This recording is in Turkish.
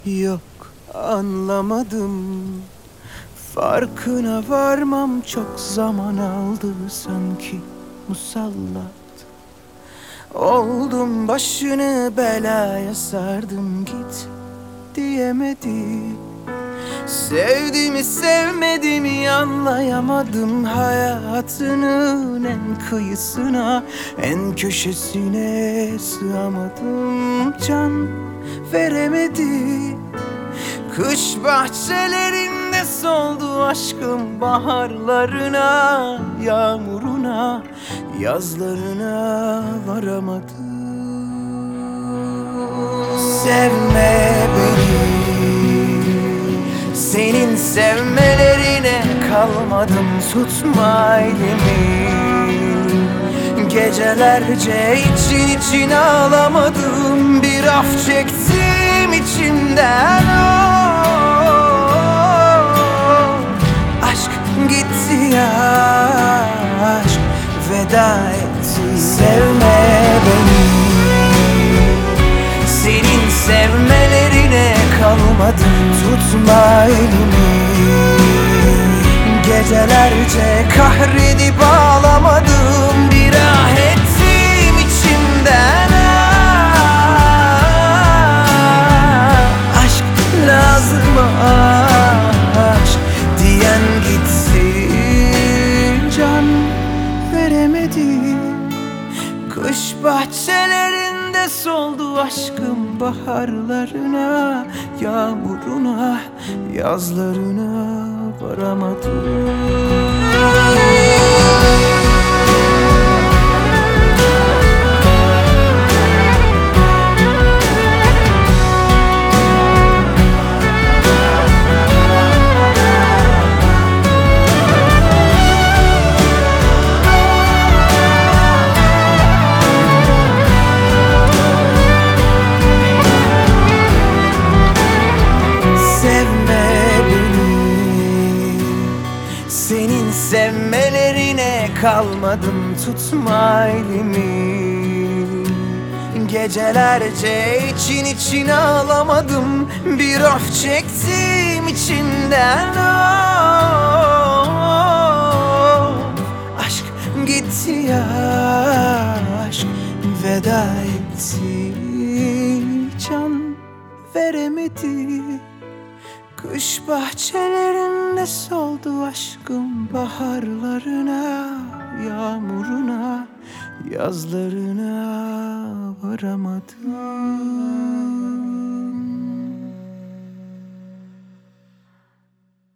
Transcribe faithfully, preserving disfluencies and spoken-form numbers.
Yok, anlamadım. Farkına varmam çok zaman aldı sanki musallat. Oldum başını belaya sardım, git diyemedi. Sevdiğimi sevmediğimi anlayamadım. Hayatının en kıyısına, en köşesine sığamadım. Can veremedi. Kış bahçelerinde soldu aşkım, baharlarına, yağmuruna, yazlarına varamadım. Sevme beni, senin sevmelerine kalmadım, tutma elimi. Gecelerce için için ağlamadım, bir af çektim içimden. Oh, aşk gitti ya, aşk veda etti. Sevme beni, senin sevmelerine kalmadım, tutma elimi. Gecelerce kahredip ağlamadım, bir ah ettim içimden. Ah, aşk lazım, aşk diyen gitti, can veremedi. Kış bahçelerinde soldu aşkım, baharlarına, yağmuruna, yazlarına varamadım. Senin sevmelerine kalmadım, tutma elimi. Gecelerce için için ağlamadım, bir af çektim içimden. Oh, aşk gitti ya, aşk veda etti, can veremedi. Kış bahçelerinde soldu aşkım, baharlarına, yağmuruna, yazlarına varamadım.